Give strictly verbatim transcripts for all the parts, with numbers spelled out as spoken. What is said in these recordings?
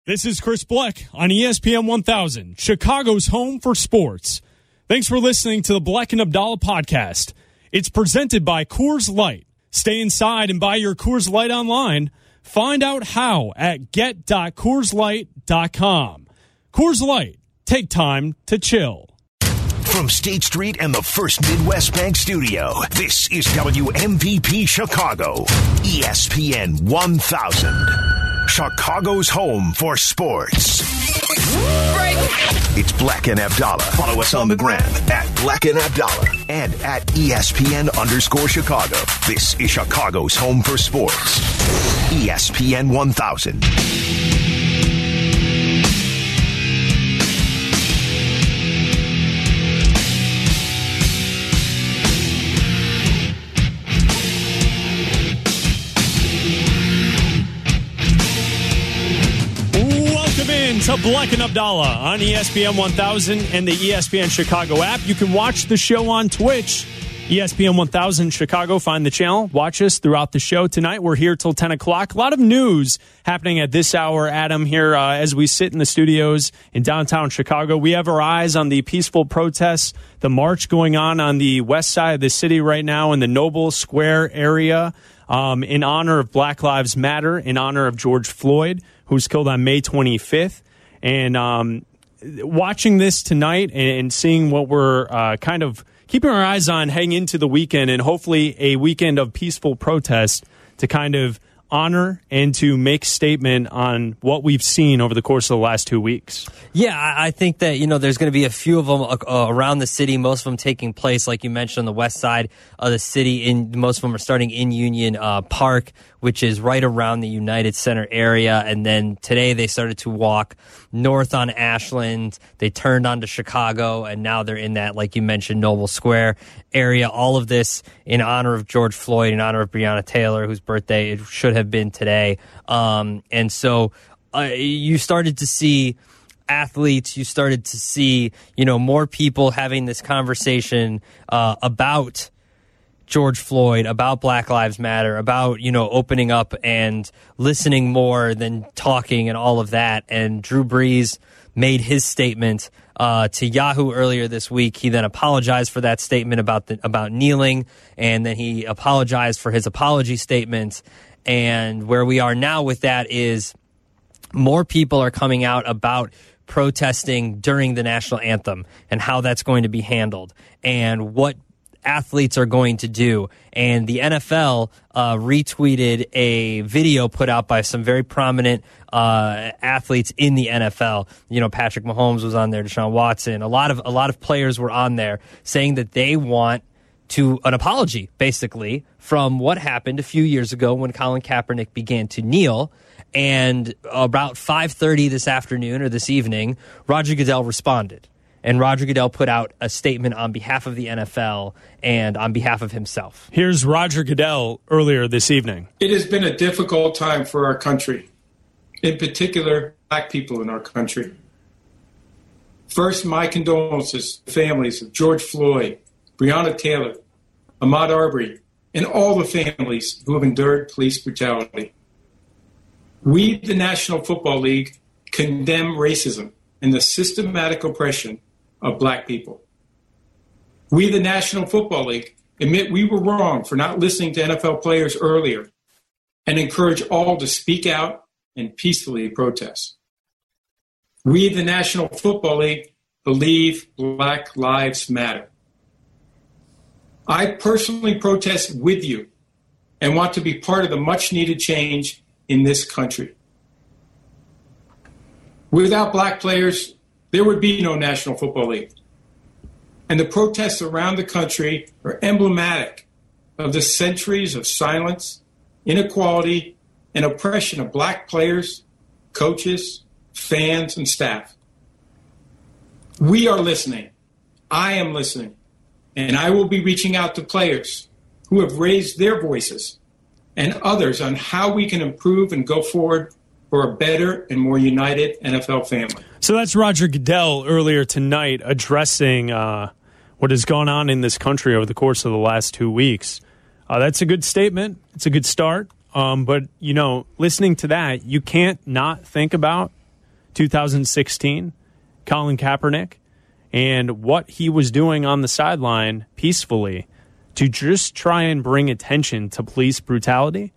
This is Chris Bleck on E S P N one thousand, Chicago's home for sports. Thanks for listening to the Bleck and Abdallah podcast. It's presented by Coors Light. Stay inside and buy your Coors Light online. Find out how at get dot coors light dot com. Coors Light. Take time to chill. From State Street and the First Midwest Bank Studio, this is W M V P Chicago, E S P N one thousand. Chicago's home for sports. Break. It's Bleck and Abdallah. Follow us on the gram at Bleck and Abdallah and at E S P N underscore Chicago. This is Chicago's home for sports. E S P N one thousand. To Bleck and Abdallah on E S P N one thousand and the E S P N Chicago app. You can watch the show on Twitch, E S P N one thousand Chicago. Find the channel. Watch us throughout the show tonight. We're here till ten o'clock. A lot of news happening at this hour, Adam, here uh, as we sit in the studios in downtown Chicago. We have our eyes on the peaceful protests, the march going on on the west side of the city right now in the Noble Square area um, in honor of Black Lives Matter, in honor of George Floyd, who was killed on May twenty-fifth. And um, watching this tonight and seeing what we're uh, kind of keeping our eyes on heading into the weekend, and hopefully a weekend of peaceful protest to kind of honor and to make statement on what we've seen over the course of the last two weeks. Yeah, I think that, you know, there's going to be a few of them uh, around the city, most of them taking place, like you mentioned, on the west side of the city. In most of them are starting in Union uh, Park, which is right around the United Center area. And then today they started to walk north on Ashland. They turned onto Chicago, and now they're in that, like you mentioned, Noble Square area. All of this in honor of George Floyd, in honor of Breonna Taylor, whose birthday it should have been today. Um, and so uh, you started to see athletes, you started to see, you know, more people having this conversation uh, about George Floyd, about Black Lives Matter, about, you know, opening up and listening more than talking and all of that. And Drew Brees made his statement uh, to Yahoo earlier this week. He then apologized for that statement about the, about kneeling, and then he apologized for his apology statement. And where we are now with that is more people are coming out about protesting during the national anthem and how that's going to be handled and what athletes are going to do. And the N F L uh, retweeted a video put out by some very prominent uh, athletes in the N F L. You know, Patrick Mahomes was on there, Deshaun Watson. A lot of a lot of players were on there saying that they want to an apology, basically, from what happened a few years ago when Colin Kaepernick began to kneel. And about five thirty this afternoon or this evening, Roger Goodell responded. And Roger Goodell put out a statement on behalf of the N F L and on behalf of himself. Here's Roger Goodell earlier this evening. It has been a difficult time for our country, in particular, Black people in our country. First, my condolences to the families of George Floyd, Breonna Taylor, Ahmaud Arbery, and all the families who have endured police brutality. We, the National Football League, condemn racism and the systematic oppression of Black people. We, the National Football League, admit we were wrong for not listening to N F L players earlier and encourage all to speak out and peacefully protest. We, the National Football League, believe Black Lives Matter. I personally protest with you and want to be part of the much-needed change in this country. Without Black players, there would be no National Football League. And the protests around the country are emblematic of the centuries of silence, inequality, and oppression of Black players, coaches, fans, and staff. We are listening. I am listening. And I will be reaching out to players who have raised their voices and others on how we can improve and go forward for a better and more united N F L family. So that's Roger Goodell earlier tonight addressing uh, what has gone on in this country over the course of the last two weeks. Uh, that's a good statement. It's a good start. Um, but, you know, listening to that, you can't not think about two thousand sixteen, Colin Kaepernick, and what he was doing on the sideline peacefully to just try and bring attention to police brutality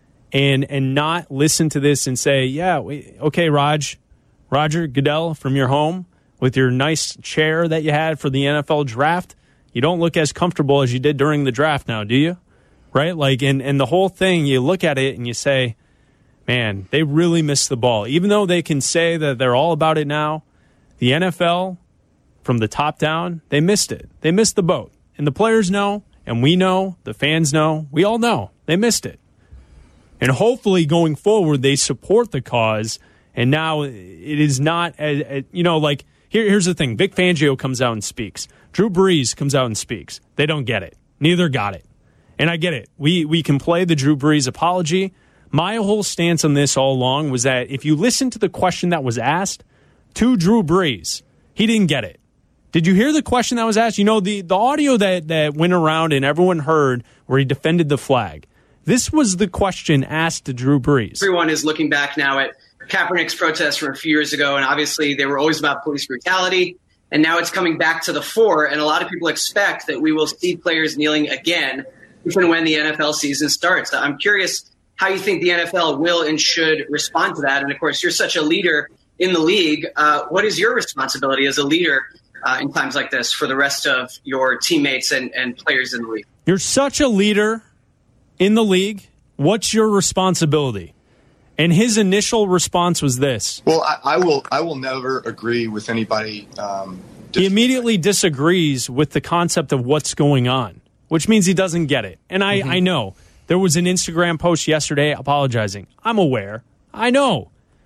and and not listen to this and say, yeah, we, okay, Raj, Roger Goodell, from your home with your nice chair that you had for the N F L draft, you don't look as comfortable as you did during the draft now, do you? Right? Like, and, and the whole thing, you look at it and you say, man, they really missed the ball. Even though they can say that they're all about it now, the N F L, from the top down, they missed it. They missed the boat. And the players know, and we know, the fans know, we all know, they missed it. And hopefully going forward, they support the cause. And now it is not, as, as, you know, like, here, here's the thing. Vic Fangio comes out and speaks. Drew Brees comes out and speaks. They don't get it. Neither got it. And I get it. We we can play the Drew Brees apology. My whole stance on this all along was that if you listen to the question that was asked to Drew Brees, he didn't get it. Did you hear the question that was asked? You know, the, the audio that, that went around and everyone heard where he defended the flag. This was the question asked to Drew Brees. Everyone is looking back now at Kaepernick's protests from a few years ago, and obviously they were always about police brutality, and now it's coming back to the fore, and a lot of people expect that we will see players kneeling again if and when the N F L season starts. I'm curious how you think the N F L will and should respond to that, and of course, you're such a leader in the league. Uh, what is your responsibility as a leader uh, in times like this for the rest of your teammates and, and players in the league? You're such a leader in the league. What's your responsibility? And his initial response was this. Well, I, I will I will never agree with anybody. Um, he immediately disagrees with the concept of what's going on, which means he doesn't get it. And I, mm-hmm. I know. There was an Instagram post yesterday apologizing. I'm aware. I know.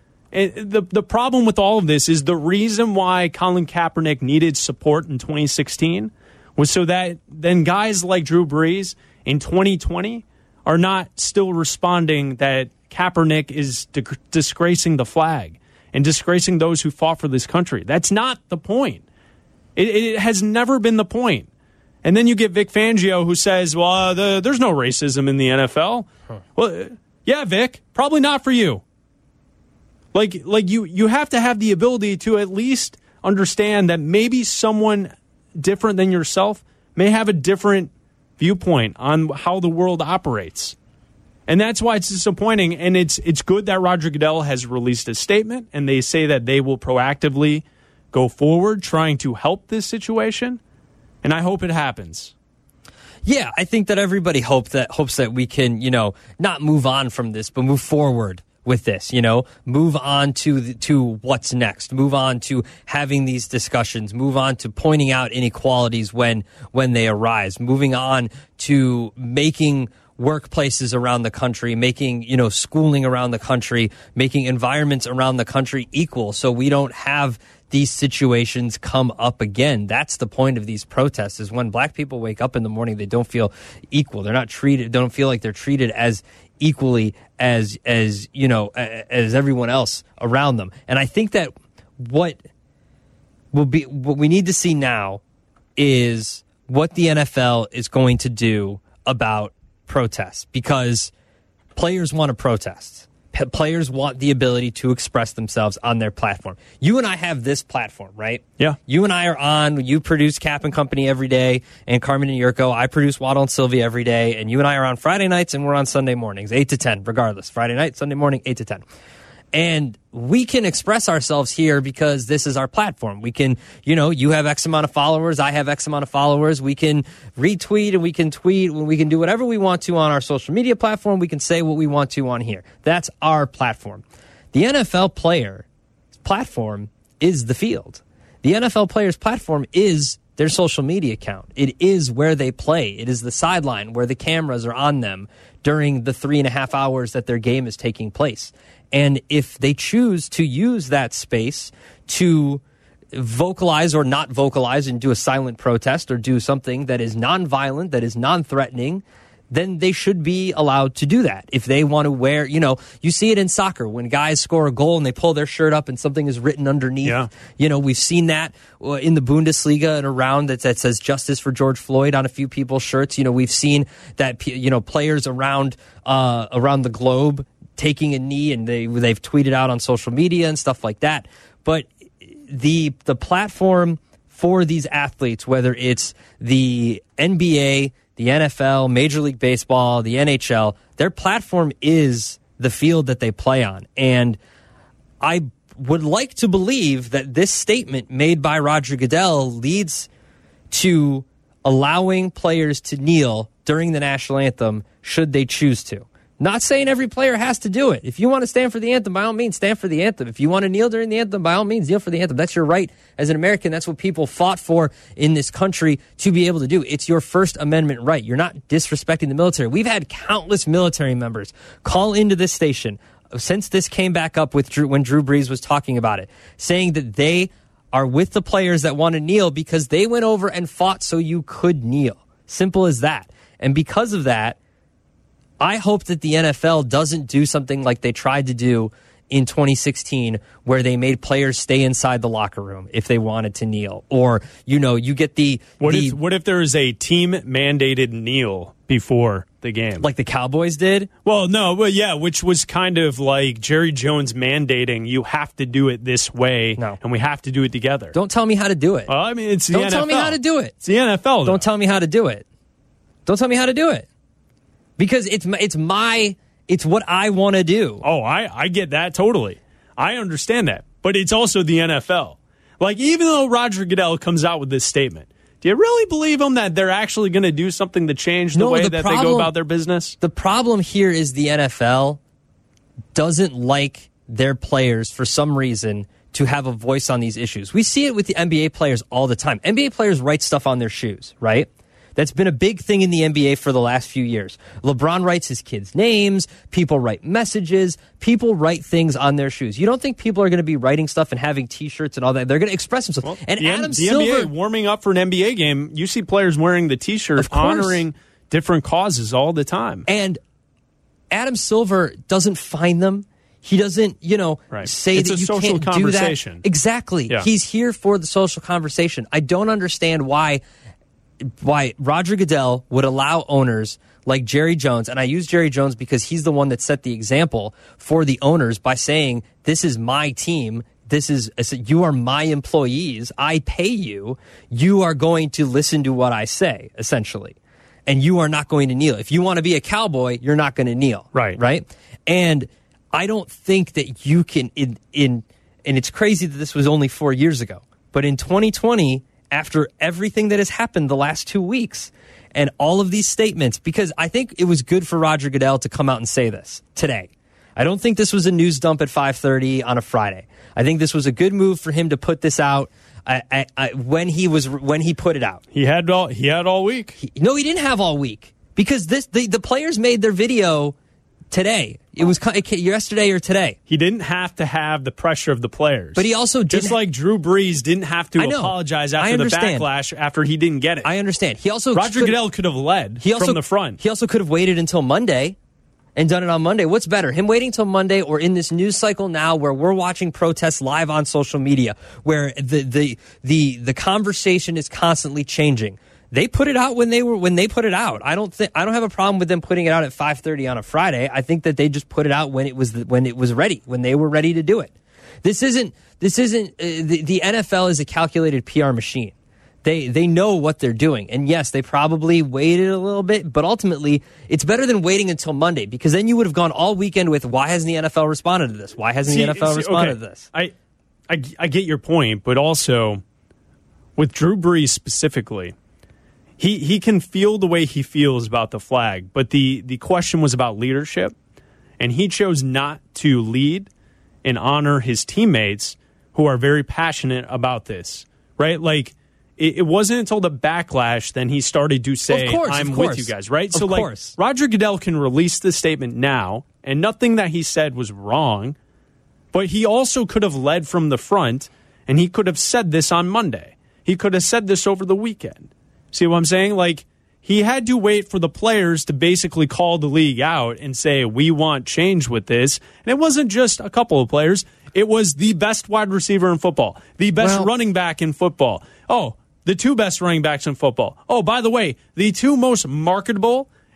It, the, the problem with all of this is the reason why Colin Kaepernick needed support in twenty sixteen was so that then guys like Drew Brees in twenty twenty are not still responding that Kaepernick is di- disgracing the flag and disgracing those who fought for this country. That's not the point. It, it has never been the point. And then you get Vic Fangio who says, well, uh, the, there's no racism in the N F L. Huh. Well, yeah, Vic, probably not for you. Like, like you, you have to have the ability to at least understand that maybe someone different than yourself may have a different viewpoint on how the world operates. And that's why it's disappointing. And it's it's good that Roger Goodell has released a statement, and they say that they will proactively go forward trying to help this situation. And I hope it happens. Yeah, I think that everybody hope that hopes that we can, you know, not move on from this, but move forward with this, you know, move on to the, to what's next, move on to having these discussions, move on to pointing out inequalities when when they arise, moving on to making workplaces around the country, making, you know, schooling around the country, making environments around the country equal so we don't have these situations come up again. That's the point of these protests, is when black people wake up in the morning, they don't feel equal. They're not treated, don't feel like they're treated as equally as, as, you know, as everyone else around them. And I think that what will be, what we need to see now is what the N F L is going to do about protests, because players want to protest. P- players want the ability to express themselves on their platform. You and I have this platform, right? Yeah. You and I are on, you produce Cap and Company every day, and Carmen and Yurko, I produce Waddle and Sylvia every day, and you and I are on Friday nights, and we're on Sunday mornings, eight to ten, regardless. Friday night, Sunday morning, eight to ten. And we can express ourselves here because this is our platform. We can, you know, you have X amount of followers, I have X amount of followers. We can retweet and we can tweet, we can do whatever we want to on our social media platform. We can say what we want to on here. That's our platform. The N F L player platform is the field. The N F L player's platform is their social media account. It is where they play. It is the sideline where the cameras are on them during the three and a half hours that their game is taking place. And if they choose to use that space to vocalize or not vocalize and do a silent protest or do something that is nonviolent, that is non-threatening, then they should be allowed to do that. If they want to wear, you know, you see it in soccer when guys score a goal and they pull their shirt up and something is written underneath. Yeah. You know, we've seen that in the Bundesliga and around that, that says justice for George Floyd on a few people's shirts. You know, we've seen that, you know, players around, uh, around the globe taking a knee, and they they've tweeted out on social media and stuff like that. But the the platform for these athletes, whether it's the N B A, the N F L, Major League Baseball, the N H L, their platform is the field that they play on. And I would like to believe that this statement made by Roger Goodell leads to allowing players to kneel during the national anthem should they choose to. Not saying every player has to do it. If you want to stand for the anthem, by all means, stand for the anthem. If you want to kneel during the anthem, by all means, kneel for the anthem. That's your right as an American. That's what people fought for in this country to be able to do. It's your First Amendment right. You're not disrespecting the military. We've had countless military members call into this station since this came back up with Drew, when Drew Brees was talking about it, saying that they are with the players that want to kneel because they went over and fought so you could kneel. Simple as that. And because of that, I hope that the N F L doesn't do something like they tried to do in twenty sixteen, where they made players stay inside the locker room if they wanted to kneel. Or, you know, you get the... What, the, if, what if there is a team-mandated kneel before the game? Like the Cowboys did? Well, no, well, yeah, which was kind of like Jerry Jones mandating you have to do it this way, no. and we have to do it together. Don't tell me how to do it. Well, I mean, it's the Don't N F L. tell me how to do it. It's the N F L, though. Don't tell me how to do it. Don't tell me how to do it. Because it's it's my... It's what I want to do. Oh, I, I get that totally. I understand that. But it's also the N F L. Like, even though Roger Goodell comes out with this statement, do you really believe him that they're actually going to do something to change the no, way the that problem, they go about their business? The problem here is the N F L doesn't like their players, for some reason, to have a voice on these issues. We see it with the N B A players all the time. N B A players write stuff on their shoes, right? That's been a big thing in the N B A for the last few years. LeBron writes his kids' names. People write messages. People write things on their shoes. You don't think people are going to be writing stuff and having T-shirts and all that? They're going to express themselves. Well, and the, Adam the Silver... N B A warming up for an N B A game, you see players wearing the T-shirt honoring different causes all the time. And Adam Silver doesn't find them. He doesn't, you know, right. say it's that a you social can't conversation. do that. Exactly. Yeah. He's here for the social conversation. I don't understand why... why Roger Goodell would allow owners like Jerry Jones, and I use Jerry Jones because he's the one that set the example for the owners by saying, this is my team, this is, you are my employees, I pay you, you are going to listen to what I say, essentially. And you are not going to kneel. If you want to be a cowboy, you're not going to kneel. Right. Right? And I don't think that you can, in, in and it's crazy that this was only four years ago, but in twenty twenty, after everything that has happened the last two weeks and all of these statements, because I think it was good for Roger Goodell to come out and say this today. I don't think this was a news dump at five thirty on a Friday. I think this was a good move for him to put this out I, I, I, when he was when he put it out. He had all he had all week. He, no, he didn't have all week because this the, the players made their video today. It was yesterday or today. He didn't have to have the pressure of the players. But he also didn't. Just like Drew Brees didn't have to I know. apologize I after the understand. backlash after he didn't get it. I understand. He also Roger could, Goodell could have led he also, from the front. He also could have waited until Monday and done it on Monday. What's better, him waiting till Monday or in this news cycle now where we're watching protests live on social media, where the the the, the conversation is constantly changing? They put it out when they were when they put it out. I don't think I don't have a problem with them putting it out at five thirty on a Friday. I think that they just put it out when it was when it was ready, when they were ready to do it. This isn't this isn't uh, the, the N F L is a calculated P R machine. They they know what they're doing. And yes, they probably waited a little bit, but ultimately it's better than waiting until Monday, because then you would have gone all weekend with, why hasn't the N F L responded to this? Why hasn't see, the N F L see, responded okay. to this? I, I I get your point, but also with Drew Brees specifically, He he can feel the way he feels about the flag, but the, the question was about leadership, and he chose not to lead and honor his teammates who are very passionate about this, right? Like, it, it wasn't until the backlash then he started to say, Of course, I'm of with course. you guys, right? Of so, like, course. Roger Goodell can release this statement now, and nothing that he said was wrong, but he also could have led from the front, and he could have said this on Monday. He could have said this over the weekend. See what I'm saying? Like, he had to wait for the players to basically call the league out and say, we want change with this. And it wasn't just a couple of players. It was the best wide receiver in football, the best well, running back in football. Oh, the two best running backs in football. Oh, by the way, the two most marketable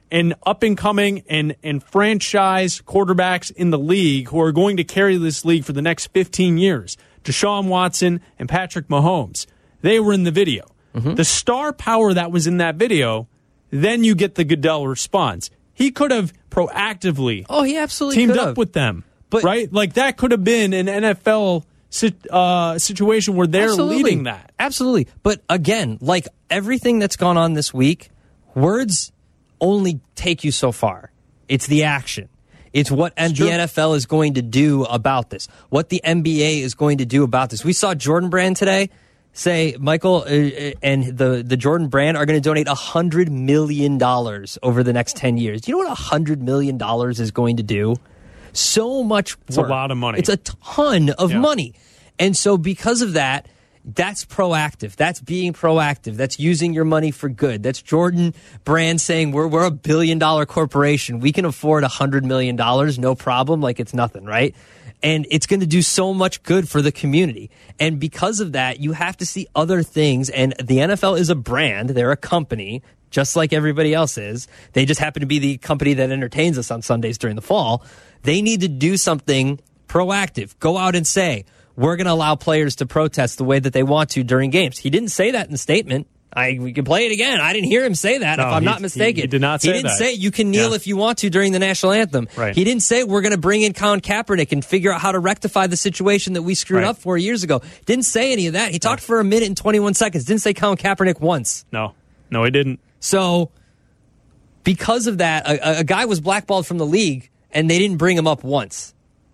and up and coming and, and franchise quarterbacks in the league who are going to carry this league for the next fifteen years. Deshaun Watson and Patrick Mahomes. They were in the video. Mm-hmm. The star power that was in that video, then you get the Goodell response. He could have proactively oh, he absolutely teamed could up have. with them. But, right? Like that could have been an N F L uh, situation where they're absolutely. leading that. Absolutely. But again, like everything that's gone on this week, words only take you so far. It's the action. It's what it's the N F L is going to do about this, what the N B A is going to do about this. We saw Jordan Brand today say, Michael uh, and the, the Jordan Brand are going to donate one hundred million dollars over the next ten years. Do you know what one hundred million dollars is going to do? So much work. It's a lot of money. It's a ton of yeah. money. And so because of that, that's proactive. That's being proactive. That's using your money for good. That's Jordan Brand saying we're we're a billion dollar corporation. We can afford one hundred million dollars, no problem, like it's nothing, right? And it's going to do so much good for the community. And because of that, you have to see other things. And the N F L is a brand. They're a company, just like everybody else is. They just happen to be the company that entertains us on Sundays during the fall. They need to do something proactive. Go out and say, we're going to allow players to protest the way that they want to during games. He didn't say that in the statement. I we can play it again. I didn't hear him say that, no, if I'm he, not mistaken. He, he did not say that. He didn't that. say you can kneel yeah. if you want to during the national anthem. Right. He didn't say we're going to bring in Colin Kaepernick and figure out how to rectify the situation that we screwed right. up four years ago. Didn't say any of that. He talked no. for a minute and twenty-one seconds. Didn't say Colin Kaepernick once. No. No, he didn't. So because of that, a, a guy was blackballed from the league and they didn't bring him up once.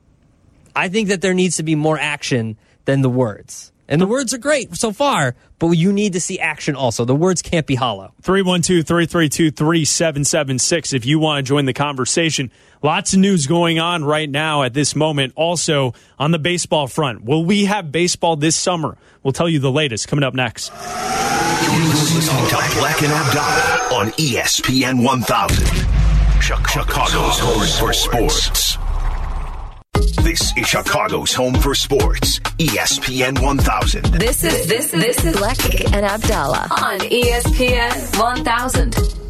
I think that there needs to be more action than the words. And the words are great so far, but you need to see action also. The words can't be hollow. three one two, three three two, three seven seven six if you want to join the conversation. Lots of news going on right now at this moment. Also, on the baseball front, will we have baseball this summer? We'll tell you the latest coming up next. You're listening to Black and Abdallah on E S P N one thousand. Chicago's home for sports. This is Chicago's home for sports. E S P N one thousand. This is this this is Black and Abdallah on E S P N one thousand.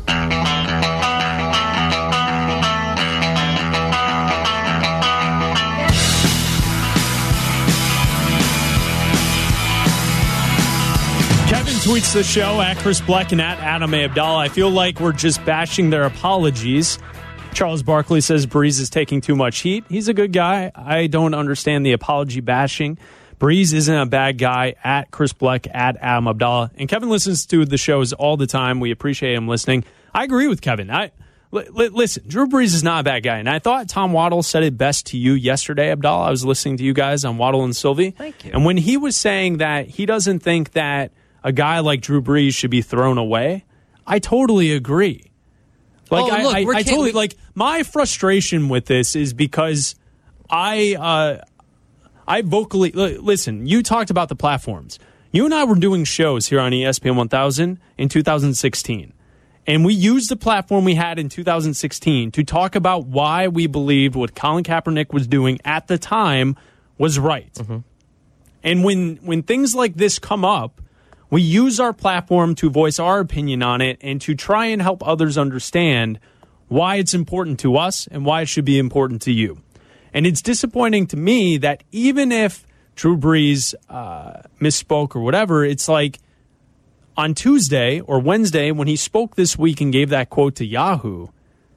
Kevin tweets the show at Chris Black and at Adam A. Abdallah. I feel like we're just bashing their apologies. Charles Barkley says Breeze is taking too much heat. He's a good guy. I don't understand the apology bashing. Breeze isn't a bad guy. At Chris Black, at Adam Abdallah. And Kevin listens to the shows all the time. We appreciate him listening. I agree with Kevin. I l- l- Listen, Drew Brees is not a bad guy. And I thought Tom Waddle said it best to you yesterday, Abdallah. I was listening to you guys on Waddle and Sylvie. Thank you. And when he was saying that he doesn't think that a guy like Drew Brees should be thrown away, I totally agree. Like, oh, look, I, I, I totally, we- like, my frustration with this is because I, uh, I vocally, listen, you talked about the platforms. You and I were doing shows here on E S P N one thousand in two thousand sixteen. And we used the platform we had in two thousand sixteen to talk about why we believed what Colin Kaepernick was doing at the time was right. Mm-hmm. And when when things like this come up, we use our platform to voice our opinion on it and to try and help others understand why it's important to us and why it should be important to you. And it's disappointing to me that even if Drew Brees uh, misspoke or whatever, it's like on Tuesday or Wednesday when he spoke this week and gave that quote to Yahoo,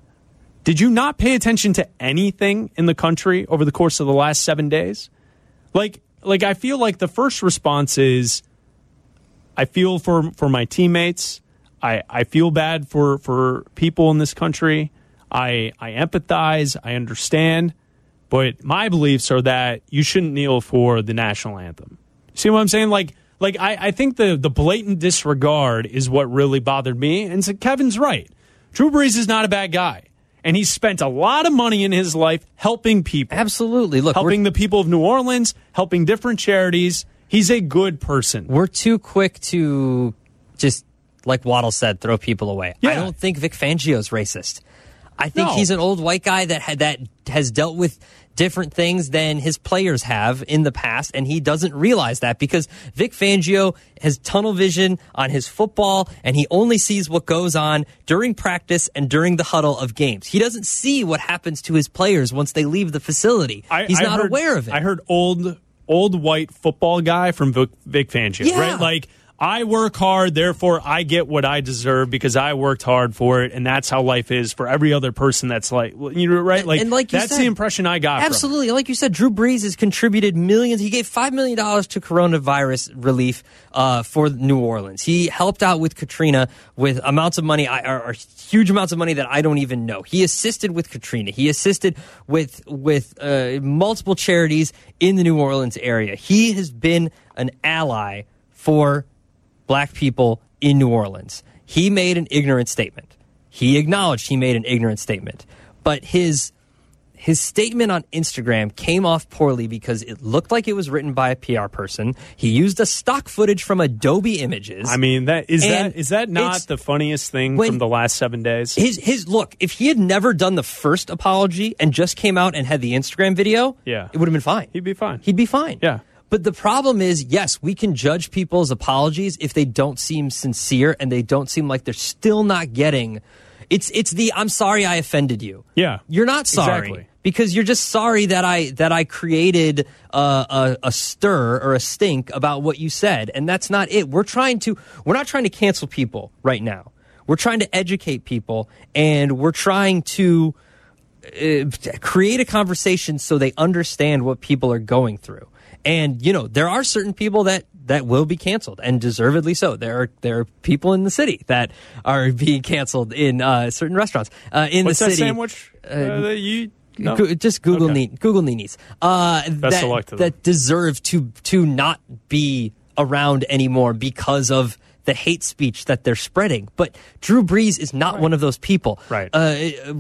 did you not pay attention to anything in the country over the course of the last seven days? Like, like I feel like the first response is, I feel for, for my teammates. I, I feel bad for, for people in this country. I I empathize. I understand. But my beliefs are that you shouldn't kneel for the national anthem. See what I'm saying? Like, like I, I think the, the blatant disregard is what really bothered me. And so Kevin's right. Drew Brees is not a bad guy. And he's spent a lot of money in his life helping people. Absolutely. Look, helping the people of New Orleans, helping different charities. He's a good person. We're too quick to just, like Waddle said, throw people away. Yeah. I don't think Vic Fangio's racist. I think No. he's an old white guy that had, that has dealt with different things than his players have in the past, and he doesn't realize that because Vic Fangio has tunnel vision on his football, and he only sees what goes on during practice and during the huddle of games. He doesn't see what happens to his players once they leave the facility. I, He's I not heard, aware of it. I heard old old white football guy from Vic, Vic Fangio, Yeah. right? Like, I work hard, therefore I get what I deserve because I worked hard for it, and that's how life is for every other person that's like, you know, right? Like, and like you that's said, the impression I got. Absolutely. From like you said, Drew Brees has contributed millions. He gave five million dollars to coronavirus relief uh, for New Orleans. He helped out with Katrina with amounts of money, or, or huge amounts of money that I don't even know. He assisted with Katrina. He assisted with, with uh, multiple charities in the New Orleans area. He has been an ally for black people in New Orleans. He made an ignorant statement. He acknowledged he made an ignorant statement. But his his statement on Instagram came off poorly because it looked like it was written by a P R person. He used a stock footage from Adobe Images. I mean, that is And that is that not the funniest thing when- from the last seven days? His his look, if he had never done the first apology and just came out and had the Instagram video, Yeah. it would have been fine. He'd be fine. He'd be fine. Yeah. But the problem is, yes, we can judge people's apologies if they don't seem sincere and they don't seem like they're still not getting. It's it's the I'm sorry I offended you. Yeah. You're not sorry. Exactly. Because you're just sorry that I that I created uh, a, a stir or a stink about what you said, and that's not it. We're trying to we're not trying to cancel people right now. We're trying to educate people, and we're trying to uh, create a conversation so they understand what people are going through. And, you know, there are certain people that, that will be canceled, and deservedly so. There are there are people in the city that are being canceled in uh, certain restaurants uh, in What's the that city. sandwich uh, that you no? Go- just Google Okay. Ni- Google Ninis. Uh, Best that, of luck to them. that deserve to to not be around anymore because of the hate speech that they're spreading. But Drew Brees is not one of those people. Right. Uh,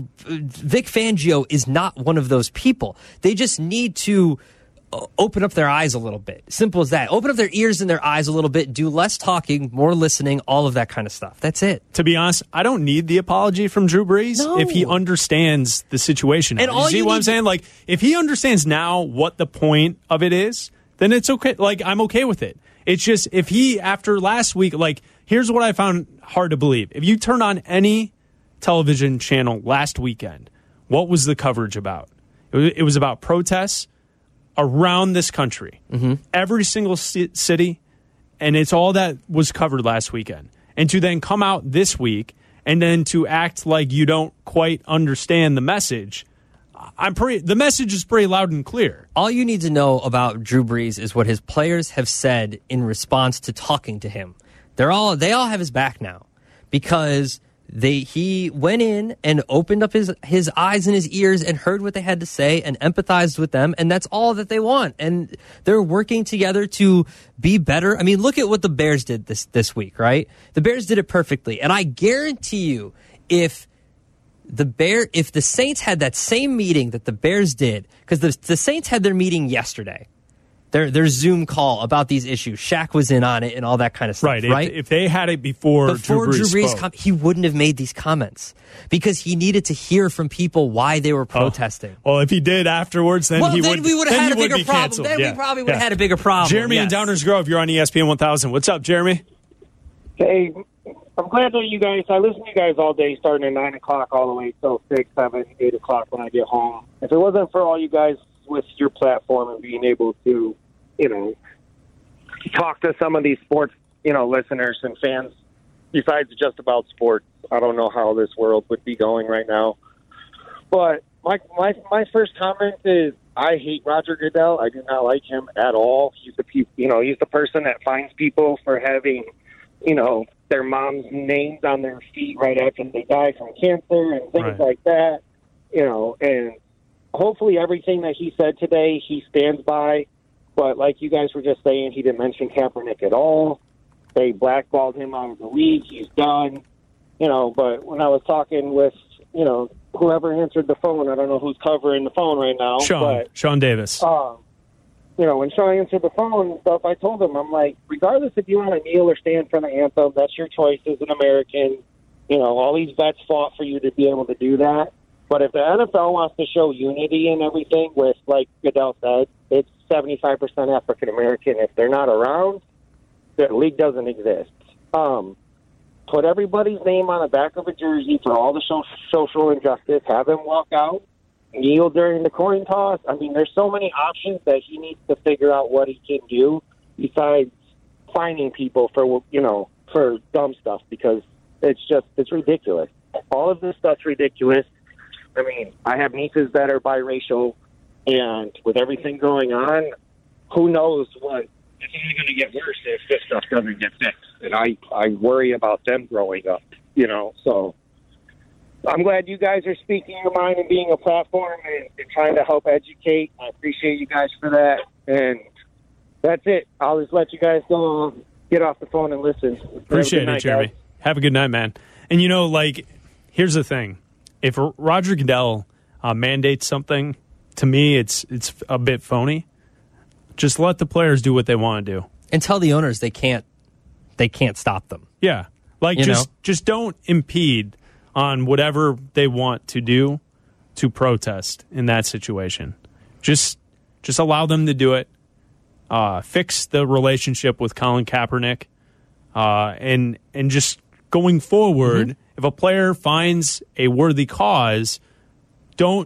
Vic Fangio is not one of those people. They just need to uh, open up their eyes a little bit. Simple as that. Open up their ears and their eyes a little bit. Do less talking, more listening, all of that kind of stuff. That's it. To be honest, I don't need the apology from Drew Brees No. if he understands the situation. And now. all you see you what I'm need- saying? Like, if he understands now what the point of it is, then it's okay. Like, I'm okay with it. It's just, if he, after last week, like, here's what I found hard to believe. If you turn on any television channel last weekend, what was the coverage about? It was, it was about protests around this country. Mm-hmm. Every single ci- city, and it's all that was covered last weekend. And to then come out this week and then to act like you don't quite understand the message, I'm pretty. The message is pretty loud and clear. All you need to know about Drew Brees is what his players have said in response to talking to him. They're all they all have his back now because they he went in and opened up his his eyes and his ears and heard what they had to say and empathized with them, and that's all that they want. And they're working together to be better. I mean, look at what the Bears did this this week, right? The Bears did it perfectly, and I guarantee you, if The Bear, if the Saints had that same meeting that the Bears did, because the, the Saints had their meeting yesterday, their their Zoom call about these issues. Shaq was in on it and all that kind of stuff. Right. Right. If, if they had it before, Before Drew Brees, Drew Brees, spoke. com- he wouldn't have made these comments because he needed to hear from people why they were protesting. Oh. Well, if he did afterwards, then well, he then would. we would have then had a he would bigger be problem. canceled. Then Yeah. we probably would have Yeah. had a bigger problem. Jeremy yes. in Downers Grove, you're on E S P N one thousand. What's up, Jeremy? Hey, I'm glad that you guys, I listen to you guys all day starting at nine o'clock all the way till six, seven, eight o'clock when I get home. If it wasn't for all you guys with your platform and being able to, you know, talk to some of these sports, you know, listeners and fans, besides just about sports, I don't know how this world would be going right now. But my my my first comment is I hate Roger Goodell. I do not like him at all. He's the pe- you know, he's the person that finds people for having, you know, their mom's names on their feet right after they die from cancer and things Right. like that. You know, and hopefully everything that he said today he stands by. But like you guys were just saying, he didn't mention Kaepernick at all. They blackballed him out of the league. He's done. You know, but when I was talking with, you know, whoever answered the phone, I don't know who's covering the phone right now. Sean. But, Sean Davis. um, you know, when Sean answered the phone and stuff, I told him, I'm like, regardless if you want to kneel or stand for the anthem, that's your choice as an American. You know, all these vets fought for you to be able to do that. But if the N F L wants to show unity and everything with, like Goodell said, it's seventy-five percent African American. If they're not around, the league doesn't exist. Um, put everybody's name on the back of a jersey for all the so- social injustice. Have them walk out, kneel during the coin toss. I mean, there's so many options that he needs to figure out what he can do besides fining people for, you know, for dumb stuff, because it's just, it's ridiculous. All of this stuff's ridiculous. I mean, I have nieces that are biracial, and with everything going on, who knows what, it's only going to get worse if this stuff doesn't get fixed. And I, I worry about them growing up, you know, so I'm glad you guys are speaking your mind and being a platform and, and trying to help educate. I appreciate you guys for that. And that's it. I'll just let you guys go get off the phone and listen. Appreciate it, night, Jeremy. Guys. Have a good night, man. And, you know, like, here's the thing. If Roger Goodell uh, mandates something, to me, it's it's a bit phony. Just let the players do what they want to do. And tell the owners they can't they can't stop them. Yeah. Like, You just know? just don't impede on whatever they want to do to protest in that situation. Just just allow them to do it. Uh, fix the relationship with Colin Kaepernick. Uh, and and just going forward, mm-hmm. if a player finds a worthy cause, don't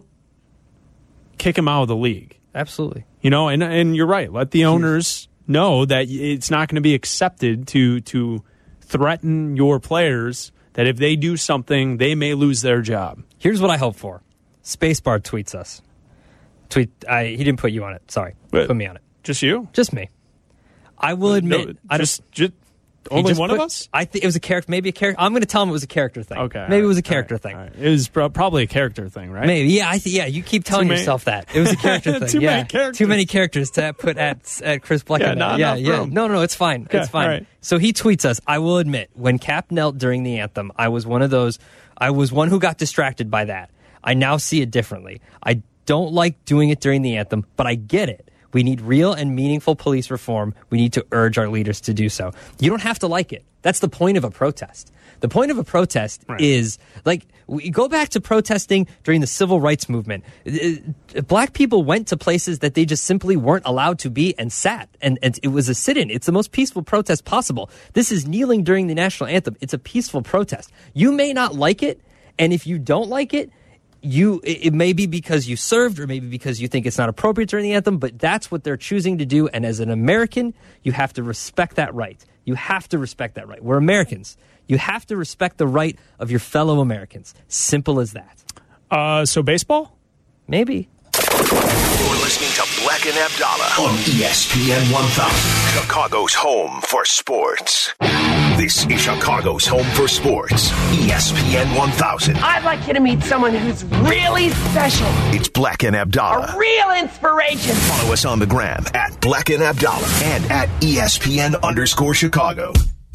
kick him out of the league. Absolutely. You know, and and you're right. Let the owners know that it's not going to be accepted to to threaten your players, that if they do something, they may lose their job. Here's what I hope for. Spacebar tweets us. Tweet. I, he didn't put you on it. Sorry. But put me on it. Just you? Just me. I will admit. No, I just, just he only just one put, of us? I think it was a character. Maybe a character. I'm going to tell him it was a character thing. Okay. Maybe right, it was a character right, thing. Right. It was pro- probably a character thing, right? Maybe. Yeah. I th- Yeah. You keep telling many- yourself that it was a character thing. Too yeah. many characters. Too many characters to put at at Chris Bleck. Yeah, not yeah. enough Yeah. room. No. No. It's fine. Okay, it's fine. all right. So he tweets us. I will admit, when Cap knelt during the anthem, I was one of those. I was one who got distracted by that. I now see it differently. I don't like doing it during the anthem, but I get it. We need real and meaningful police reform. We need to urge our leaders to do so. You don't have to like it. That's the point of a protest. The point of a protest right. is, like, we go back to protesting during the civil rights movement. Black people went to places that they just simply weren't allowed to be and sat. And, and it was a sit-in. It's the most peaceful protest possible. This is kneeling during the national anthem. It's a peaceful protest. You may not like it, and if you don't like it, You, it may be because you served, or maybe because you think it's not appropriate during the anthem, but that's what they're choosing to do. And as an American, you have to respect that right. You have to respect that right. We're Americans. You have to respect the right of your fellow Americans. Simple as that. Uh, so baseball? Maybe. You're listening to Bleck and Abdallah on E S P N one thousand, Chicago's home for sports. This is Chicago's home for sports. E S P N one thousand. I'd like you to meet someone who's really special. It's Bleck and Abdallah. A real inspiration. Follow us on the gram at Bleck and Abdallah and at E S P N underscore Chicago.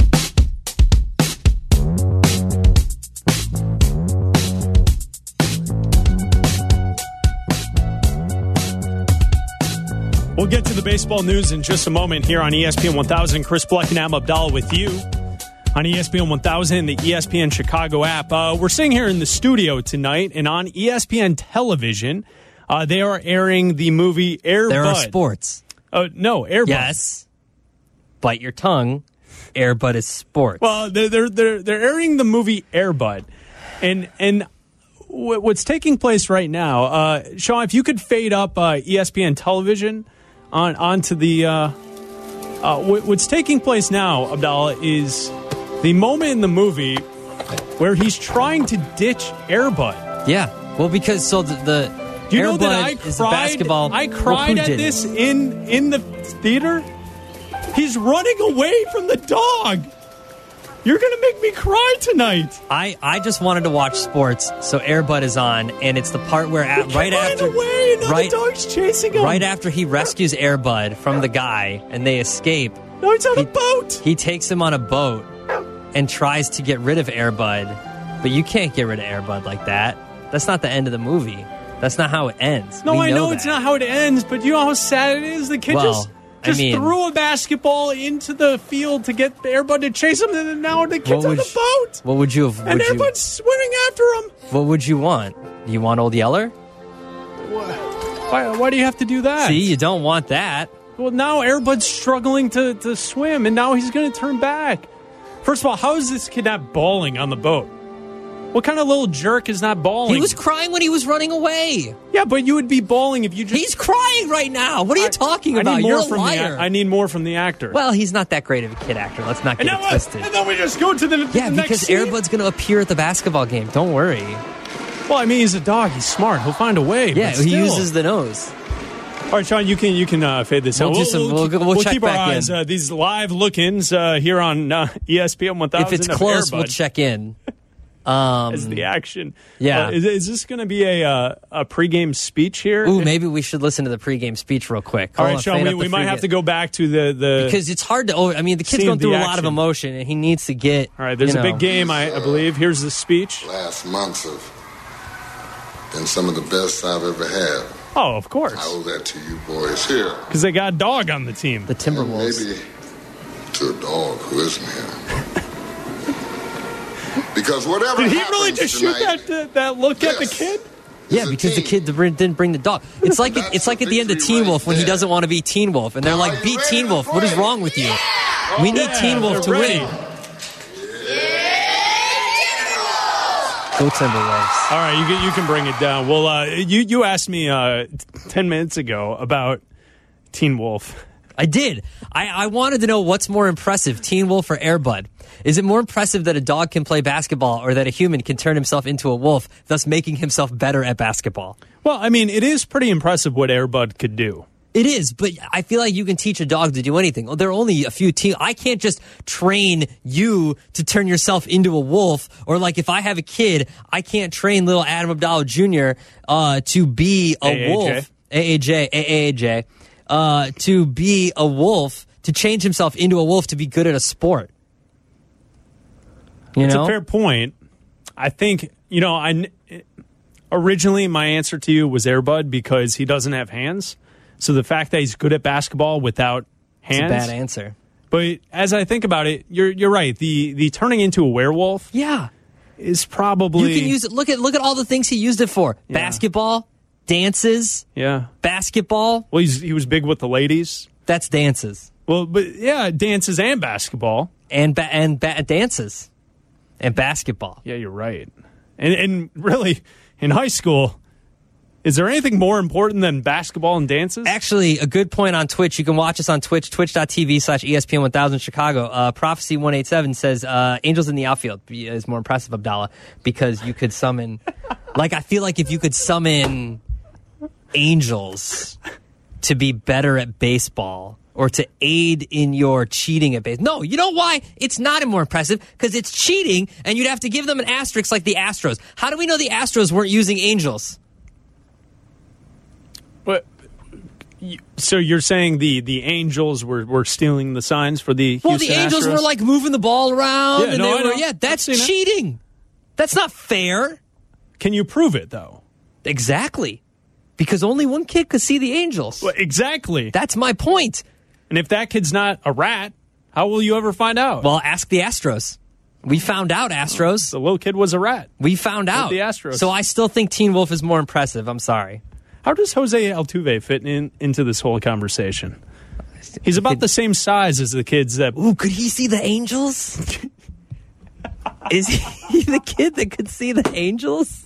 We'll get to the baseball news in just a moment here on E S P N one thousand. Chris Bleck and Am Abdallah with you on E S P N one thousand, the E S P N Chicago app. Uh, we're sitting here in the studio tonight, and on E S P N television, uh, they are airing the movie Air Bud. There are sports. Uh, no, Air Bud. Yes. Bite your tongue. Air Bud is sports. Well, they're they're they're, they're airing the movie Air Bud, and and w- what's taking place right now, uh, Sean, if you could fade up uh, E S P N television on onto the uh, uh, w- what's taking place now, Abdallah, is the moment in the movie where he's trying to ditch Air Bud. Yeah. Well, because so the, the Do you Air know Bud that I is a cried? basketball. I Well, cried who at didn't? this in in the theater. He's running away from the dog. You're going to make me cry tonight. I, I just wanted to watch sports, so Air Bud is on, and it's the part where at, He right ran after away, and now right, the dog's chasing him. right after he rescues Air Bud from the guy and they escape, No, he's on he, a boat. he takes him on a boat and tries to get rid of Air Bud, but you can't get rid of Air Bud like that. That's not the end of the movie. That's not how it ends. No, We I know, that. it's not how it ends, but you know how sad it is? The kid Well, just, I just mean- threw a basketball into the field to get Air Bud to chase him, and then now the kid's What on would the you- boat. What would you have? And Would Air you, Bud's swimming after him. what would you want? Do you want Old Yeller? Why, why do you have to do that? See, you don't want that. Well, now Air Bud's struggling to, to swim, and now he's going to turn back. First of all, how is this kid not bawling on the boat? What kind of little jerk is not bawling? He was crying when he was running away. Yeah, but you would be bawling if you just... He's crying right now. What are you I, talking I about? Need more You're a from liar. The, I need more from the actor. Well, he's not that great of a kid actor. Let's not get and it now, twisted. And then we just go to the, to yeah, the because next scene. Air Bud's going to appear at the basketball game. Don't worry. Well, I mean, he's a dog. He's smart. He'll find a way. Yeah, but he still. uses the nose. All right, Sean, you can you can uh, fade this We'll out. do some- we'll- we'll we'll check keep back our in. eyes. Uh, these live look-ins uh, here on uh, E S P N one thousand. If it's of close, Air we'll Bud check in. Um, as the action. Yeah. Uh, is, is this going to be a uh, a pregame speech here? Ooh, maybe we should listen to the pregame speech real quick. All Hold right, on, Sean, fade we, up we the might have pregame. to go back to the... the Because it's hard to... Over, I mean, the kid's Scene going of through the a lot of action. emotion, and he needs to get... All right, there's you a know. big game, I, I believe. Here's the speech. Last months have been some of the best I've ever had. Oh, of course. I owe that to you boys here. Because they got a dog on the team. The Timberwolves. Maybe to a dog who isn't here. Because whatever Did he happens really just shoot tonight, that, uh, that look at the Yes. kid? Yeah, a because the team. kid didn't bring the dog. It's like That's it's like a at the end of victory Teen right Wolf when he there. doesn't want to be Teen Wolf, and they're Are like, you "Be ready Teen to Wolf. What is play? wrong with you? We need Yeah, Teen Wolf they're to ready. win." Go Timberwolves. All right, you can, you can bring it down. Well, uh, you, you asked me uh, ten minutes ago about Teen Wolf. I did. I, I wanted to know what's more impressive, Teen Wolf or Air Bud. Is it more impressive that a dog can play basketball or that a human can turn himself into a wolf, thus making himself better at basketball? Well, I mean, it is pretty impressive what Air Bud could do. It is, but I feel like you can teach a dog to do anything. Well, there are only a few teams. I can't just train you to turn yourself into a wolf. Or like if I have a kid, I can't train little Adam Abdallah Junior Uh, to be a A A J. wolf. A A J, A A J. Uh, to be a wolf, to change himself into a wolf to be good at a sport. You It's know? a fair point. I think, you know, I originally my answer to you was Air Bud because he doesn't have hands. So the fact that he's good at basketball without It's hands. a bad answer. But as I think about it, you're you're right. The the turning into a werewolf Yeah. is probably You can use it. Look at look at all the things he used it for. Yeah. Basketball, dances, Yeah. basketball. Well, he's, he was big with the ladies. That's dances. Well, but yeah, dances and basketball. And ba- and ba- dances. And basketball. Yeah, you're right. And and really, in high school, is there anything more important than basketball and dances? Actually, a good point on Twitch. You can watch us on Twitch, twitch.tv slash ESPN one thousand Chicago. Uh, Prophecy one eighty-seven says, uh, Angels in the outfield is more impressive, Abdallah, because you could summon, like, I feel like if you could summon angels to be better at baseball or to aid in your cheating at baseball. No, you know why? It's not more impressive because it's cheating and you'd have to give them an asterisk like the Astros. How do we know the Astros weren't using angels? But you- so you're saying the, the Angels were, were stealing the signs for the Well, Houston the Angels Astros? were like moving the ball around. Yeah, and no, they I were, know. yeah, that's I've seen it. cheating. That's not fair. Can you prove it though? Exactly. Because only one kid could see the Angels. Well, exactly. That's my point. And if that kid's not a rat, how will you ever find out? Well, ask the Astros. We found out, Astros. The little kid was a rat. We found out. the Astros. So I still think Teen Wolf is more impressive. I'm sorry. How does Jose Altuve fit in into this whole conversation? He's about the same size as the kids that. Ooh, could he see the Angels? Is he the kid that could see the Angels?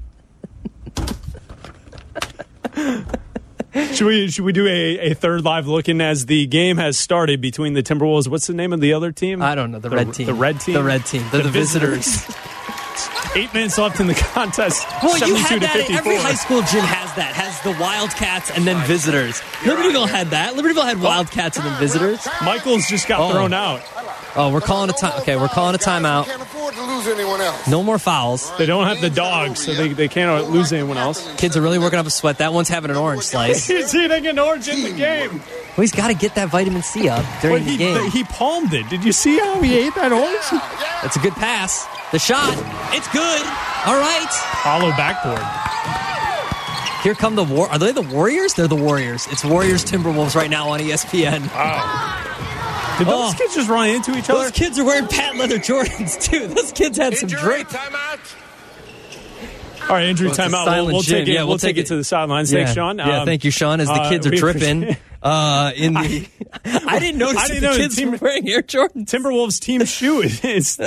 Should we should we do a, a third live look in as the game has started between the Timberwolves? What's the name of the other team? I don't know. The, red team. The red team. The red team. They're the, The visitors. visitors. Eight minutes left in the contest. Well, you seventy-two had to that. fifty-four. Every high school gym has that. Has the Wildcats and then visitors. Libertyville had that. Libertyville had Wildcats and then visitors. Michaels just got Oh. thrown out. Oh, we're calling a time. Okay, we're calling a timeout. Can't afford to lose anyone else. No more fouls. They don't have the dogs, so they, they can't lose anyone else. Kids are really working up a sweat. That one's having an orange slice. He's eating an orange in the game. Well, he's got to get that vitamin C up during But he, the game. he palmed it. Did you see how he ate that orange? That's a good pass. The shot. It's good. All right. Hollow backboard. Here come the war. Are they the Warriors? They're the Warriors. It's Warriors Timberwolves right now on E S P N. Wow. Did those Oh. kids just run into each other? Those kids are wearing patent leather Jordans too. Those kids had some drink. Timeout. All right, Andrew, Well, it's a timeout. We'll, silent we'll take gym. it. Yeah, we'll, we'll take take it to the sidelines. Yeah. Thanks, Sean. Yeah, Um, thank you, Sean. As the uh, kids are we tripping appreciate- uh, in the, I didn't notice I didn't that know the the kids team- were wearing Air Jordans. Timberwolves team shoe is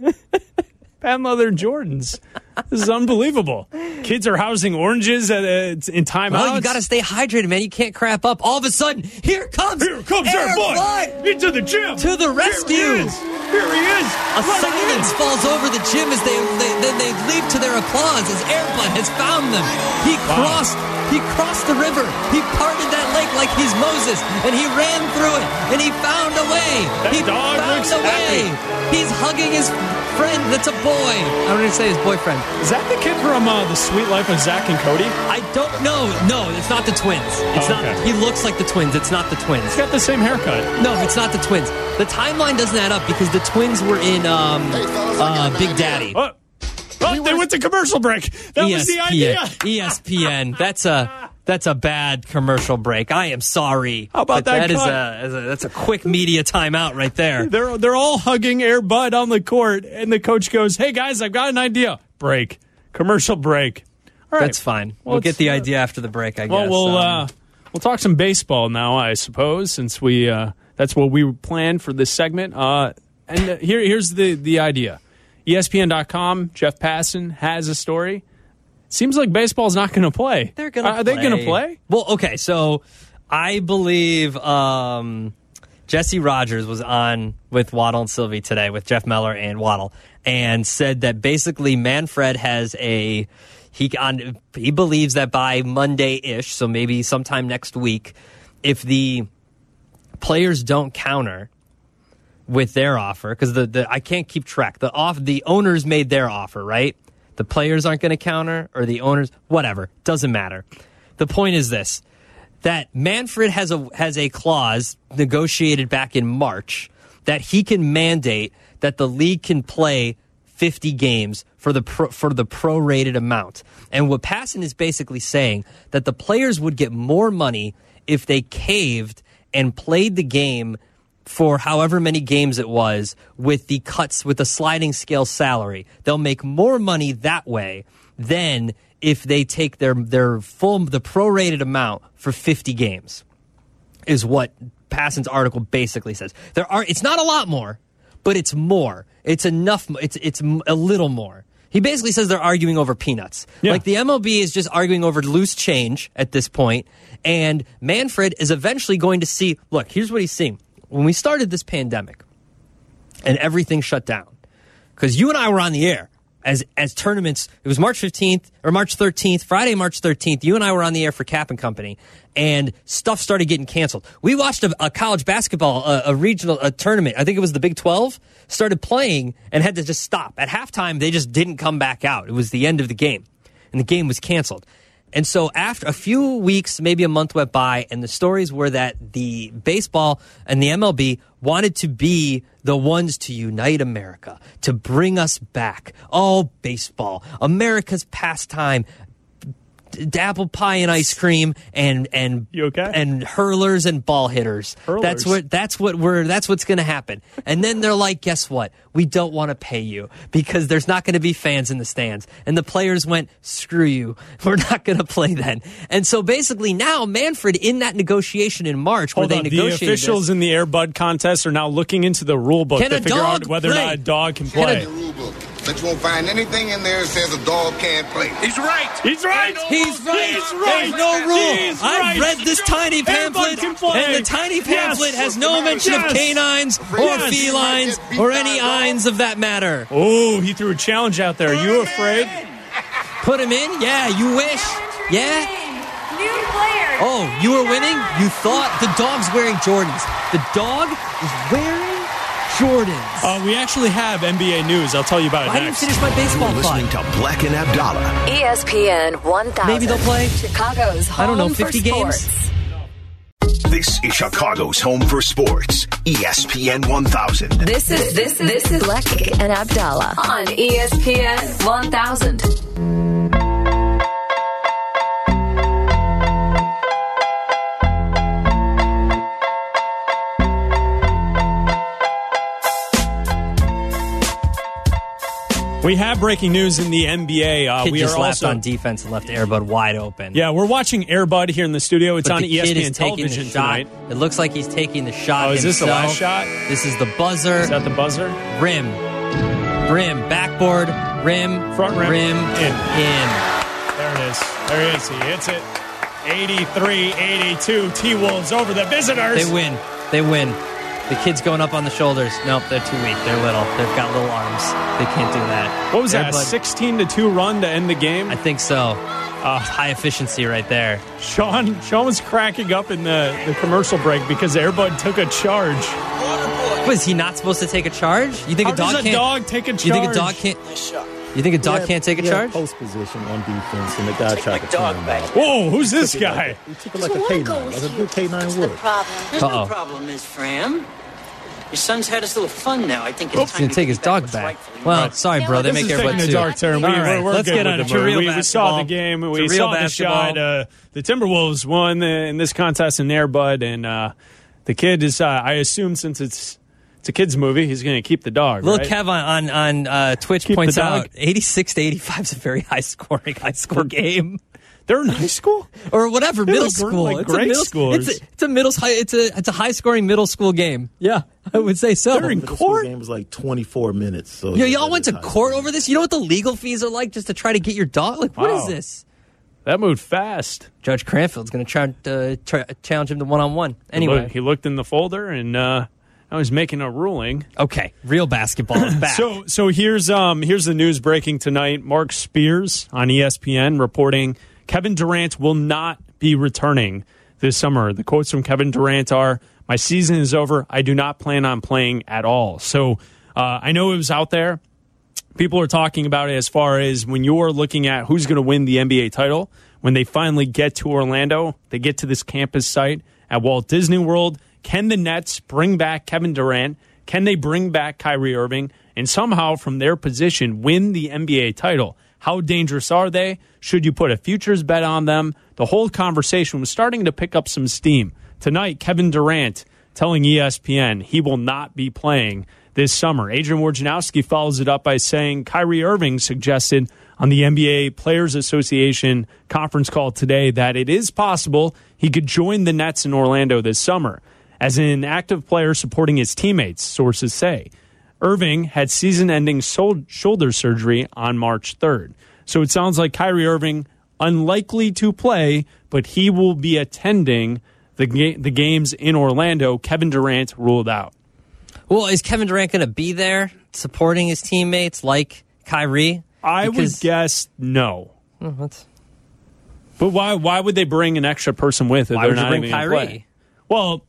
patent leather Jordans. This is unbelievable. Kids are housing oranges at, uh, in timeouts. Well, you got to stay hydrated, man. You can't crap up. All of a sudden, here comes Here comes Air our boy Bud into the gym. to the rescue. Here he is. Here he is. A Running silence in. falls over the gym as they, they then they leap to their applause as Air Bud has found them. He crossed he crossed the river. He parted that lake like he's Moses, and he ran through it, and he found a way. That he dog found looks a way. happy. He's hugging his friend that's a boy. I'm going to say his boyfriend. Is that the kid from uh, The Sweet Life of Zach and Cody? I don't know. No, it's not the twins. It's Oh, not. okay. He looks like the twins. It's not the twins. He's got the same haircut. No, it's not the twins. The timeline doesn't add up because the twins were in um, uh, Big Daddy. Oh, oh they went to commercial break. That was the idea. E S P N. That's a that's a bad commercial break. I am sorry. How about but that that is cut? a, is a that's a quick media timeout right there. They're they're all hugging Air Bud on the court, and the coach goes, "Hey guys, I've got an idea. Break, commercial break. All right, That's fine. Well, we'll get it's, the uh, idea after the break, I Well, guess. we'll Um, uh, we'll talk some baseball now, I suppose, since we uh, that's what we planned for this segment. Uh, and uh, here here's the the idea. E S P N dot com. Jeff Passan has a story. Seems like baseball's not going to play. They're going to Are they going to play? Well, okay, so I believe um, Jesse Rogers was on with Waddle and Sylvie today with Jeff Meller and Waddle and said that basically Manfred has a he on he believes that by Monday-ish, so maybe sometime next week, if the players don't counter with their offer, because the, the I can't keep track. The off the owners made their offer, right? The players aren't going to counter, or the owners, whatever, doesn't matter. The point is this: that Manfred has a has a clause negotiated back in March that he can mandate that the league can play fifty games for the pro, for the prorated amount. And what Passan is basically saying that the players would get more money if they caved and played the game for however many games it was with the cuts, with the sliding scale salary. They'll make more money that way than if they take their their full, the prorated amount for fifty games, is what Passan's article basically says. There are, it's not a lot more, but it's more. It's enough. It's, it's a little more. He basically says they're arguing over peanuts. Yeah. Like the M L B is just arguing over loose change at this point, and Manfred is eventually going to see, look, here's what he's seeing. When we started this pandemic and everything shut down, because you and I were on the air as as tournaments, it was March fifteenth or March thirteenth, Friday, March thirteenth, you and I were on the air for Cap and Company, and stuff started getting canceled. We watched a, a college basketball, a, a regional a tournament, I think it was the Big twelve, started playing and had to just stop. At halftime, they just didn't come back out. It was the end of the game, and the game was canceled. And so after a few weeks, maybe a month went by, and the stories were that the baseball and the M L B wanted to be the ones to unite America, to bring us back. Oh, baseball, America's pastime. D- apple pie and ice cream and and You okay? and hurlers and ball hitters. Hurlers. That's what that's what we're that's what's going to happen. And then they're like, guess what? We don't want to pay you because there's not going to be fans in the stands. And the players went, screw you. We're not going to play then. And so basically now Manfred in that negotiation in March where Hold they on, the negotiated officials this, in the Air Bud contest are now looking into the rule book Can to a figure dog out whether or play? not a dog can Can a- play. The rule book, but you won't find anything in there that says a dog can't play. He's right. He's right. He's right. He's right. There's no rule. He's I've right. read this tiny Air Bud pamphlet, can play. and the tiny pamphlet Yes. has no mention Yes. of canines or Yes. felines or any ines of that matter. Oh, he threw a challenge out there. Are you afraid? Put him in? Yeah, you wish. Yeah? New player. Oh, you were winning? You thought the dog's wearing Jordans. The dog is wearing Jordans. Uh, we actually have N B A news. I'll tell you about it I didn't next. finish my baseball You're listening thought. to Black and Abdallah. E S P N one thousand. Maybe they'll play. Chicago's home I don't know, for fifty games? sports. This is Chicago's home for sports. E S P N one thousand. This is this is this is Lecky and Abdallah on E S P N one thousand. We have breaking news in the N B A. Uh, Kid we just are lapped also on defense and left Air Bud wide open. Yeah, we're watching Air Bud here in the studio. It's But on the E S kid P N is taking television the shot. tonight. It looks like he's taking the shot Oh, is this the himself. last shot? This is the buzzer. Is that the buzzer? Rim. Rim. Backboard. Rim. Front rim. Rim. In. In. There it is. There it is. He hits it. eighty-three eighty-two. T-Wolves over the visitors. They win. They win. The kid's going up on the shoulders. Nope, they're too weak. They're little. They've got little arms. They can't do that. What was Air that, a Bud- sixteen to two run to end the game? I think so. Uh, high efficiency right there. Sean Sean was cracking up in the, the commercial break because Air Bud took a charge. Was he not supposed to take a charge? You think How a dog does a can't? dog take a You think a charge? dog can't? You think a dog Yeah, can't take a yeah, charge? Post position on defense, and the guy tried to turn him out. Whoa, who's this He took it guy? Like, he took it like a K nine, like a good K nine would. There's Uh-oh. no problem, Miz Fram. Your son's had his little fun now. I think it's Oops, time gonna to take give his you dog what's back. rightfully Well, mine. sorry, bro. They This make is Air taking Bud a too. dark turn. We, All we're, right, we're let's good get with on the to movie. real we, we saw the basketball. game. To We real saw the basketball. shot. Uh, the Timberwolves won the, in this contest in Air Bud, and uh, the kid is, uh, I assume since it's it's a kid's movie, he's going to keep the dog, Little right? Kev on on, on uh, Twitch Keep points the dog. out eighty-six to eighty-five is a very high scoring high score game. They're in high school or whatever They're middle like gr- school. like it's grade a middle, schoolers. It's a, it's a middle high. It's a it's a high scoring middle school game. Yeah, I would say so. They're in The court. game was like twenty-four minutes. So Yo, yeah, y'all that went is to high court school. over this. You know what the legal fees are like just to try to get your dog? Like, what is Wow. this? That moved fast. Judge Cranfield's going to try to try, challenge him to one on one. He Anyway, looked, he looked in the folder, and uh, I was making a ruling. okay, real basketball is back. So, so here's um here's the news breaking tonight. Mark Spears on E S P N reporting Kevin Durant will not be returning this summer. The quotes from Kevin Durant are, "My season is over. I do not plan on playing at all." So uh, I know it was out there. People are talking about it as far as when you're looking at who's going to win the N B A title. When they finally get to Orlando, they get to this campus site at Walt Disney World. Can the Nets bring back Kevin Durant? Can they bring back Kyrie Irving? And somehow from their position win the N B A title? How dangerous are they? Should you put a futures bet on them? The whole conversation was starting to pick up some steam. Tonight, Kevin Durant telling E S P N he will not be playing this summer. Adrian Wojnarowski follows it up by saying Kyrie Irving suggested on the N B A Players Association conference call today that it is possible he could join the Nets in Orlando this summer as an active player supporting his teammates, sources say. Irving had season-ending sol- shoulder surgery on March third. So it sounds like Kyrie Irving unlikely to play, but he will be attending the ga- the games in Orlando. Kevin Durant ruled out. Well, is Kevin Durant going to be there supporting his teammates like Kyrie? I Because- would guess no. Oh, that's- But why why would they bring an extra person with if Why they're would you not bring even gonna Kyrie? play? Well,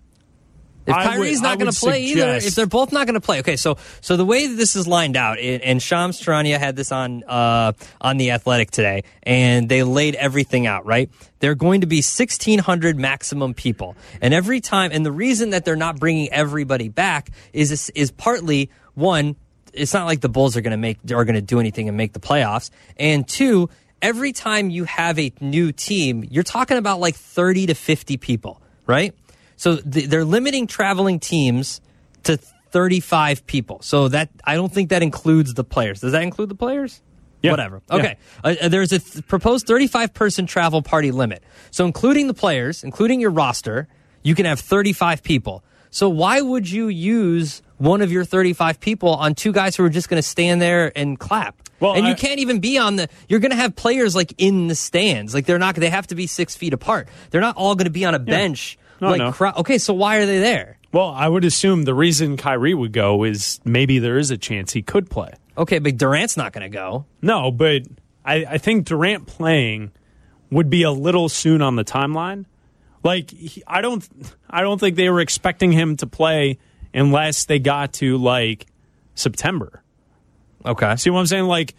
If I Kyrie's would- I not going would to play either, suggest- if they're both not going to play, okay. So, so the way that this is lined out, and, and Shams Charania had this on uh, on the Athletic today, and they laid everything out. Right, they're going to be sixteen hundred maximum people, and every time, and the reason that they're not bringing everybody back is is partly one. It's not like the Bulls are going to make are going to do anything and make the playoffs, and two. Every time you have a new team, you're talking about like thirty to fifty people, right? So th- they're limiting traveling teams to thirty-five people. So that I don't think that includes the players. Does that include the players? Yeah. Whatever. Okay. Yeah. Uh, there's a th- proposed thirty-five person travel party limit. So including the players, including your roster, you can have thirty-five people. So why would you use one of your thirty-five people on two guys who are just going to stand there and clap? Well, and you I- can't even be on the. You're going to have players like in the stands. Like they're not. They have to be six feet apart. They're not all going to be on a bench. No, like no. crowd. Okay, so why are they there? Well, I would assume the reason Kyrie would go is maybe there is a chance he could play. Okay, but Durant's not going to go. No, but I, I think Durant playing would be a little soon on the timeline. Like he, I don't, I don't think they were expecting him to play unless they got to like September. Okay, see what I'm saying? Like,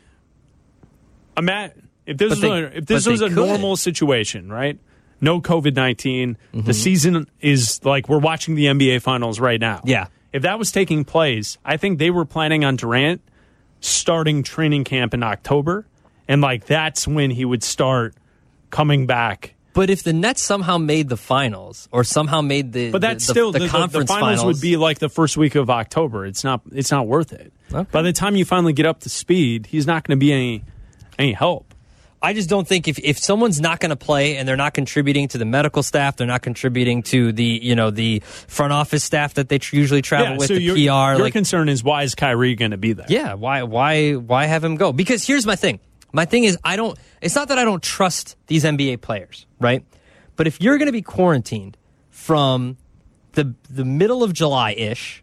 I'm at, if this But was they- a, if this but was they a could. normal situation, right? No COVID nineteen. Mm-hmm. The season is like we're watching the N B A Finals right now. Yeah. If that was taking place, I think they were planning on Durant starting training camp in October, and like that's when he would start coming back. But if the Nets somehow made the finals or somehow made the But that's the, still the, the, the, conference the finals, finals would be like the first week of October. It's not. It's not worth it. Okay. By the time you finally get up to speed, he's not going to be any any help. I just don't think if, if someone's not going to play and they're not contributing to the medical staff, they're not contributing to the you know the front office staff that they tr- usually travel yeah, with, so the your, P R. Your like, concern is, why is Kyrie going to be there? Yeah, why why why have him go? Because here's my thing. My thing is, I don't. It's not that I don't trust these N B A players, right? But if you're going to be quarantined from the the middle of July ish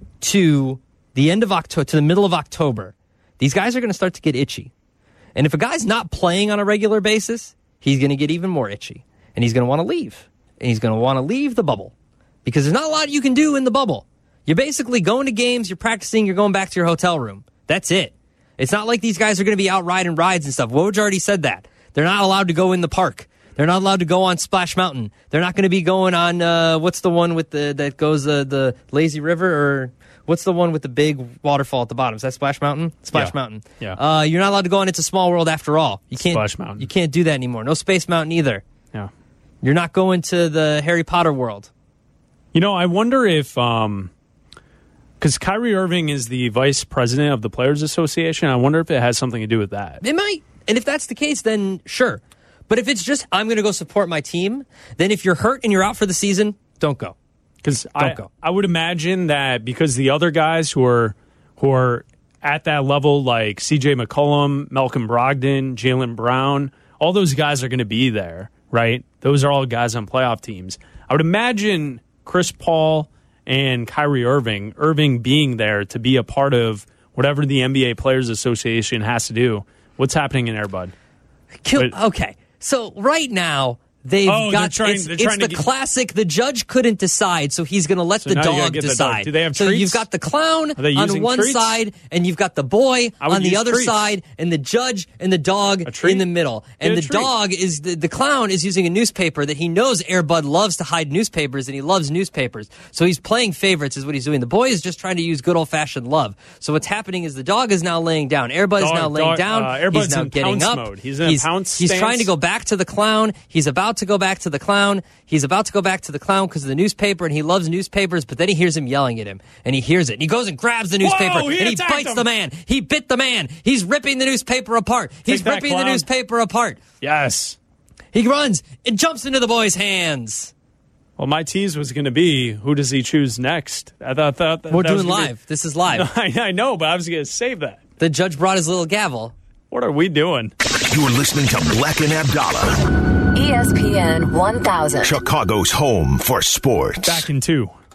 to the end of October to the middle of October, these guys are going to start to get itchy. And if a guy's not playing on a regular basis, he's going to get even more itchy. And he's going to want to leave. And he's going to want to leave the bubble. Because there's not a lot you can do in the bubble. You're basically going to games, you're practicing, you're going back to your hotel room. That's it. It's not like these guys are going to be out riding rides and stuff. Woj already said that. They're not allowed to go in the park. They're not allowed to go on Splash Mountain. They're not going to be going on, uh, what's the one with the that goes uh, the lazy river, or what's the one with the big waterfall at the bottom? Is that Splash Mountain? Splash yeah. Mountain. Yeah. Uh, you're not allowed to go on It's a Small World after all. You can't. Splash Mountain. You can't do that anymore. No Space Mountain either. Yeah. You're not going to the Harry Potter world. You know, I wonder if, um, because Kyrie Irving is the vice president of the Players Association, I wonder if it has something to do with that. It might. And if that's the case, then sure. But if it's just, I'm going to go support my team, then if you're hurt and you're out for the season, don't go. Because I, go. I would imagine that because the other guys who are who are at that level, like C J McCollum, Malcolm Brogdon, Jaylen Brown, all those guys are going to be there, right? Those are all guys on playoff teams. I would imagine Chris Paul and Kyrie Irving, Irving being there to be a part of whatever the N B A Players Association has to do. What's happening in there, bud? Kill, okay, so right now they've oh, got they're trying, it's, they're it's trying the to get, classic. The judge couldn't decide, so he's going to let so the decide. dog decide. Do they have so treats? You've got the clown on one treats? side, and you've got the boy on the other treats. side, and the judge and the dog in the middle. And Get the a treat. dog is the, the clown is using a newspaper that he knows Air Bud loves to hide newspapers, and he loves newspapers. So he's playing favorites, is what he's doing. The boy is just trying to use good old fashioned love. So what's happening is the dog is now laying down. Air Bud is now laying dog, down. Uh, Air Bud's he's now in getting pounce up. mode. He's in he's, a pounce He's stance. trying to go back to the clown. He's about to go back to the clown. He's about to go back to the clown because of the newspaper, and he loves newspapers, but then he hears him yelling at him, and he hears it. And he goes and grabs the newspaper, Whoa, he and he attacked bites him. the man. He bit the man. He's ripping the newspaper apart. He's that, ripping the clown. newspaper apart. Yes. He runs and jumps into the boy's hands. Well, my tease was going to be, who does he choose next? I thought, thought that We're that was doing gonna live. Be... This is live. I, I know, but I was going to save that. The judge brought his little gavel. What are we doing? You're listening to Black and Abdallah, E S P N one thousand. Chicago's home for sports. Back in two.